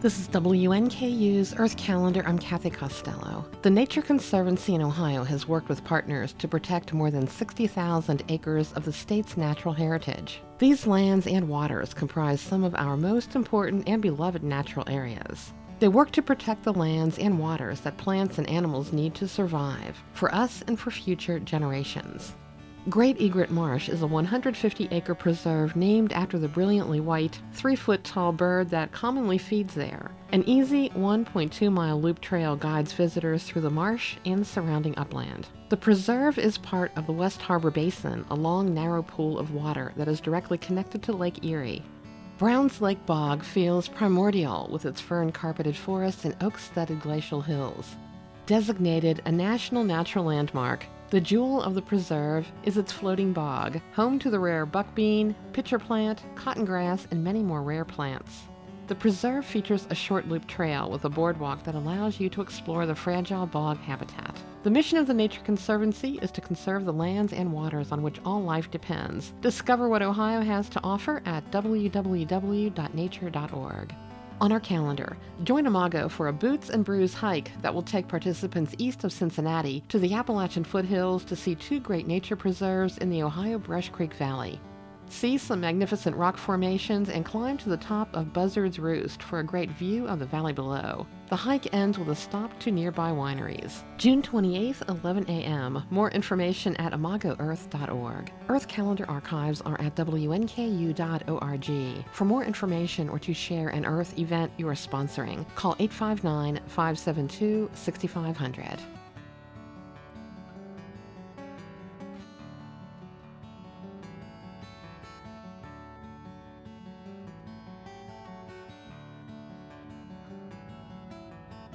This is WNKU's Earth Calendar. I'm Kathy Costello. The Nature Conservancy in Ohio has worked with partners to protect more than 60,000 acres of the state's natural heritage. These lands and waters comprise some of our most important and beloved natural areas. They work to protect the lands and waters that plants and animals need to survive, for us and for future generations. Great Egret Marsh is a 150-acre preserve named after the brilliantly white, 3-foot-tall bird that commonly feeds there. An easy 1.2-mile loop trail guides visitors through the marsh and the surrounding upland. The preserve is part of the West Harbor Basin, a long, narrow pool of water that is directly connected to Lake Erie. Browns Lake Bog feels primordial with its fern-carpeted forests and oak-studded glacial hills. Designated a National Natural Landmark, the jewel of the preserve is its floating bog, home to the rare buckbean, pitcher plant, cotton grass, and many more rare plants. The preserve features a short loop trail with a boardwalk that allows you to explore the fragile bog habitat. The mission of the Nature Conservancy is to conserve the lands and waters on which all life depends. Discover what Ohio has to offer at www.nature.org. On our calendar, join Imago for a Boots and Brews hike that will take participants east of Cincinnati to the Appalachian foothills to see two great nature preserves in the Ohio Brush Creek Valley. See some magnificent rock formations and climb to the top of Buzzard's Roost for a great view of the valley below. The hike ends with a stop to nearby wineries. June 28th, 11 a.m. More information at imagoearth.org. Earth Calendar archives are at WNKU.org. For more information or to share an Earth event you are sponsoring, call 859-572-6500.